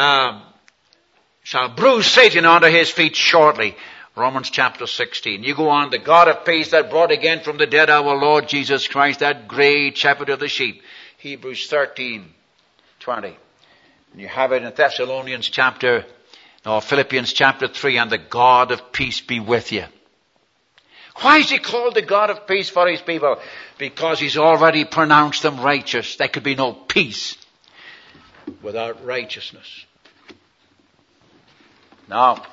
Speaker 2: shall bruise Satan under his feet shortly. Romans chapter 16. You go on, the God of peace that brought again from the dead our Lord Jesus Christ, that great shepherd of the sheep. Hebrews 13:20. And you have it in Philippians chapter 3, and the God of peace be with you. Why is he called the God of peace for his people? Because he's already pronounced them righteous. There could be no peace without righteousness. Now,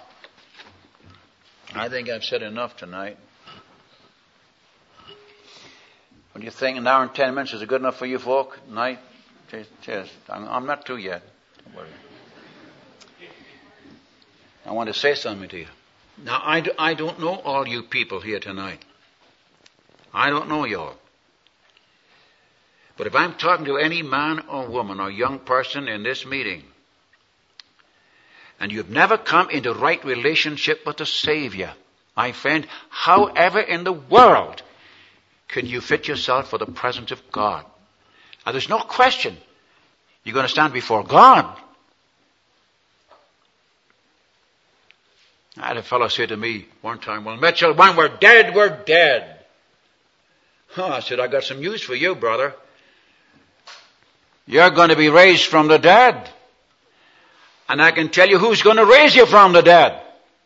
Speaker 2: I think I've said enough tonight. What do you think? An hour and 10 minutes is good enough for you folk tonight? Cheers. I'm not through yet. Don't worry. I want to say something to you. Now, I don't know all you people here tonight. I don't know you all. But if I'm talking to any man or woman or young person in this meeting and you've never come into right relationship with the Savior, my friend, however in the world can you fit yourself for the presence of God? Now there's no question you're going to stand before God. I had a fellow say to me one time, well, Mitchell, when we're dead, we're dead. I said, I got some news for you, brother. You're going to be raised from the dead. And I can tell you who's going to raise you from the dead.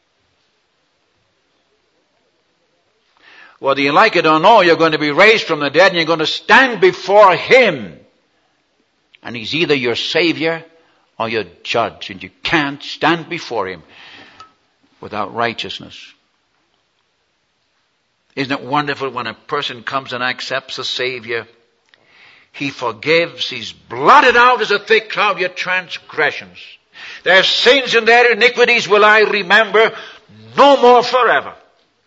Speaker 2: Whether you like it or no, you're going to be raised from the dead and you're going to stand before Him. And He's either your Savior or your judge. And you can't stand before Him without righteousness. Isn't it wonderful when a person comes and accepts a Savior? He forgives. He's blotted out as a thick cloud your transgressions. Their sins and their iniquities will I remember no more forever.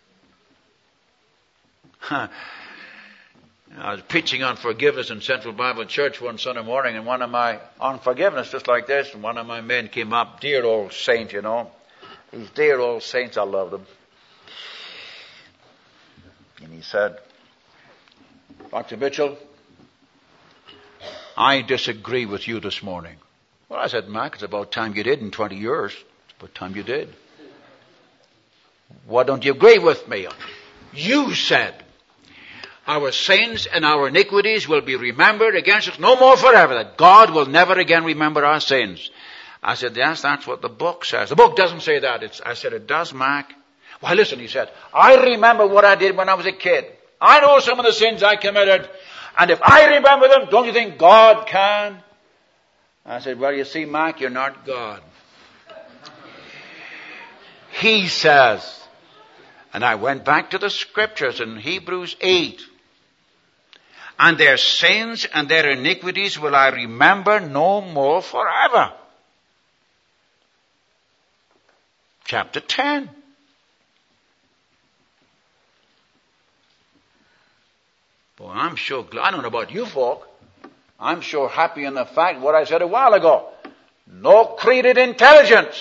Speaker 2: I was preaching on forgiveness in Central Bible Church one Sunday morning, and on forgiveness, just like this, and one of my men came up, dear old saint, you know. These dear old saints, I love them. And he said, Dr. Mitchell, I disagree with you this morning. Well, I said, Mac, it's about time you did in 20 years. It's about time you did. Why don't you agree with me? You said, our sins and our iniquities will be remembered against us no more forever. That God will never again remember our sins. I said, yes, that's what the book says. The book doesn't say that. I said, it does, Mac. Why, listen, he said, I remember what I did when I was a kid. I know some of the sins I committed. And if I remember them, don't you think God can? I said, well, you see, Mac, you're not God. He says, and I went back to the scriptures in Hebrews 8. And their sins and their iniquities will I remember no more forever. Chapter 10. Boy, I'm sure glad. I don't know about you folk. I'm sure happy in the fact what I said a while ago. No created intelligence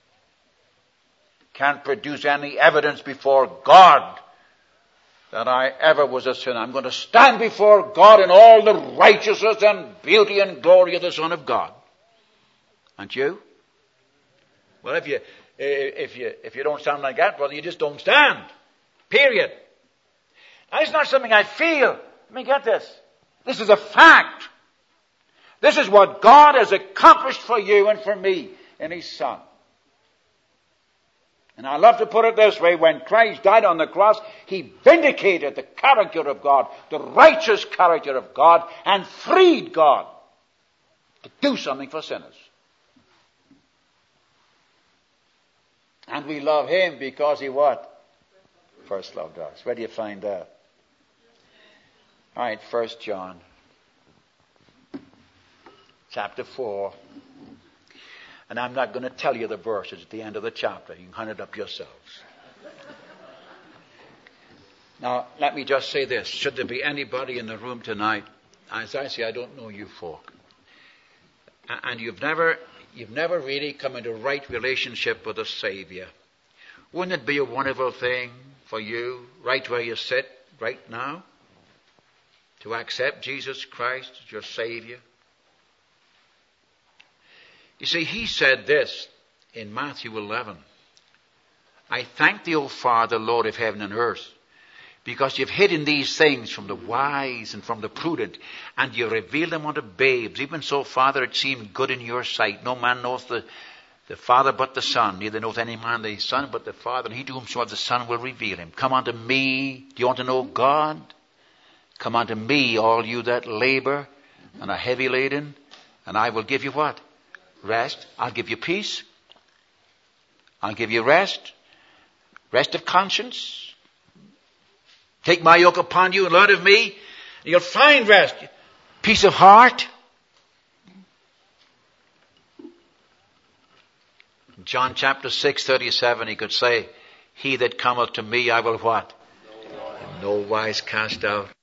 Speaker 2: can produce any evidence before God that I ever was a sinner. I'm going to stand before God in all the righteousness and beauty and glory of the Son of God. Aren't you? Well, if you don't stand like that, brother, you just don't stand. Period. Now, it's not something I feel. Let me get this. This is a fact. This is what God has accomplished for you and for me in His Son. And I love to put it this way. When Christ died on the cross, He vindicated the character of God, the righteous character of God, and freed God to do something for sinners. And we love Him because He what? First loved us. Where do you find that? All right, 1 John. Chapter 4. And I'm not going to tell you the verses at the end of the chapter. You can hunt it up yourselves. Now, let me just say this. Should there be anybody in the room tonight, as I say, I don't know you folk, and you've never really come into right relationship with the Savior, wouldn't it be a wonderful thing for you, right where you sit right now, to accept Jesus Christ as your Savior? You see, He said this in Matthew 11. I thank Thee, O Father, Lord of heaven and earth, because You've hidden these things from the wise and from the prudent, and You revealed them unto babes. Even so, Father, it seemed good in Your sight. No man knoweth the Father but the Son, neither knoweth any man the Son but the Father, and he to whomsoever the Son will reveal Him. Come unto Me. Do you want to know God? Come unto Me, all you that labor and are heavy laden, and I will give you what? Rest. I'll give you peace. I'll give you rest. Rest of conscience. Take My yoke upon you and learn of Me, and you'll find rest. Peace of heart. John chapter 6:37, He could say, He that cometh to Me, I will what? In no wise cast out.